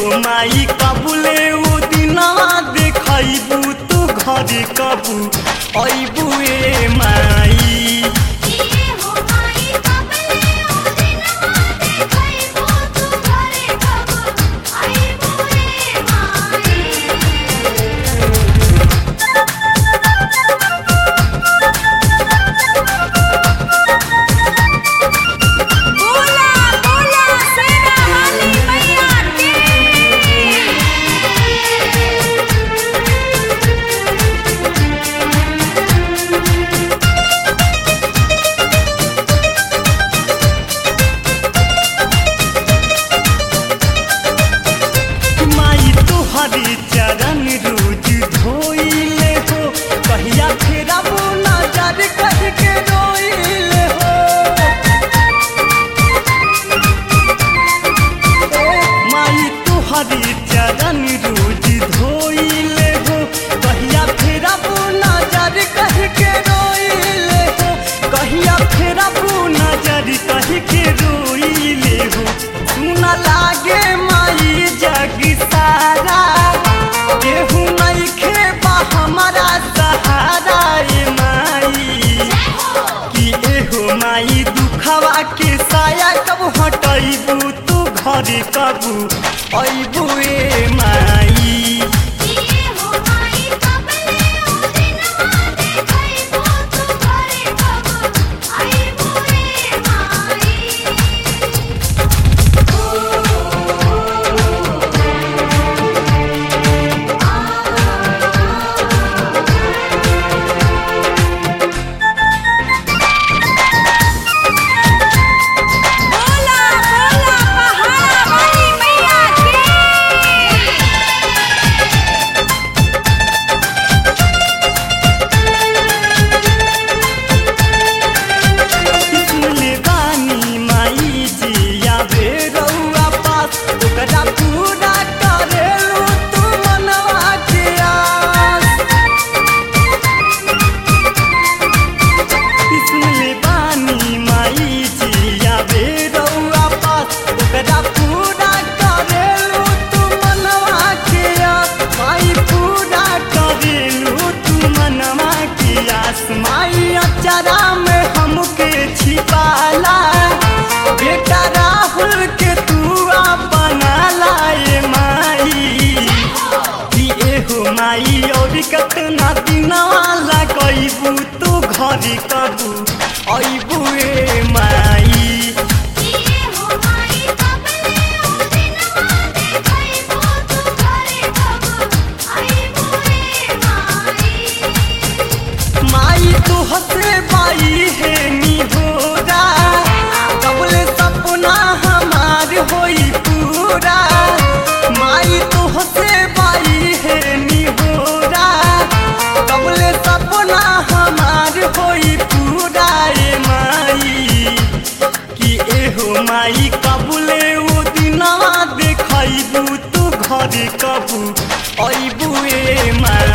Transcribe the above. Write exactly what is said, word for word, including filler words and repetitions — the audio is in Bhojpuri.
एहो माई कबुले ओ दिनवा देखैबू तू घरे कबू अइबू ए माई। चरण रोज धोइले हो कहिया फेरा वो नजर कह के रोइले हो। माई तुहरी चरण रोज धोइले हो कहिया फेरा वो नजर कह के रोइले हो। कहिया फेरा वो नजर कह के रोइले हो। सुना लागे माई जग सारा केहू नइखे बा हमारा सहारा ए माई। कि एहो माई दुखवा के साया कब हटैबू तू घरे कबू अइबू ए माई। माई अचारा में हमके छिपाला बेटा राहुल के तू अपना लाए माई। कि एहो माई और कतना दिनवा लगैबू तू घरे कबू अइबू ए माई। तुहसे बाई है निहोरा कबले सपना हमार होई पूरा। माई तुहसे बाई है निहोरा कबले सपना हमार होई पूरा ए माई। कि एहो माई कबुले ओ दिनवा देखैबू तू घरे कबू अइबू ए माई।